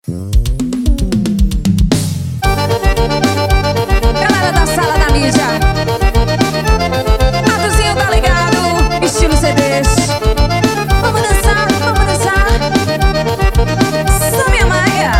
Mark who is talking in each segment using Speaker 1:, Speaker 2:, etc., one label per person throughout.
Speaker 1: Galera da sala da mídia, Matozinho tá ligado, estilo CDs. Vamos dançar, vamos dançar. Samia Maia.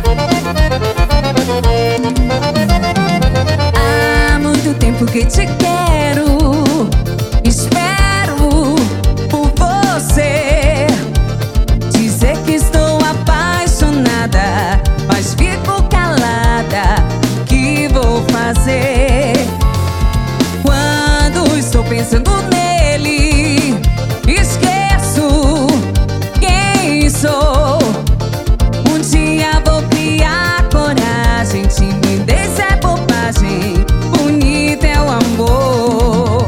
Speaker 1: Há muito tempo que te quero, espero por você. Dizer que estou apaixonada, mas fico calada. O que vou fazer? Quando estou pensando nele, esqueço quem sou. Um dia vou criar coragem, timidez é bobagem, bonito é o amor.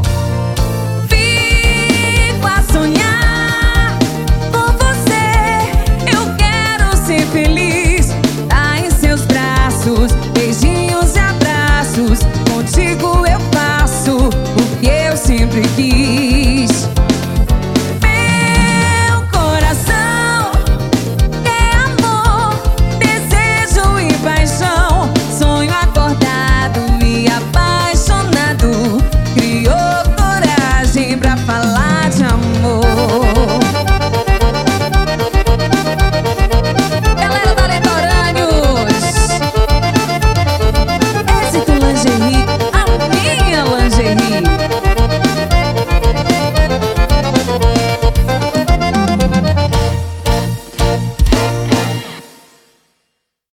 Speaker 1: Fico a sonhar com você, eu quero ser feliz. Tá em seus braços, beijinhos e abraços, contigo eu faço o que eu sempre quis.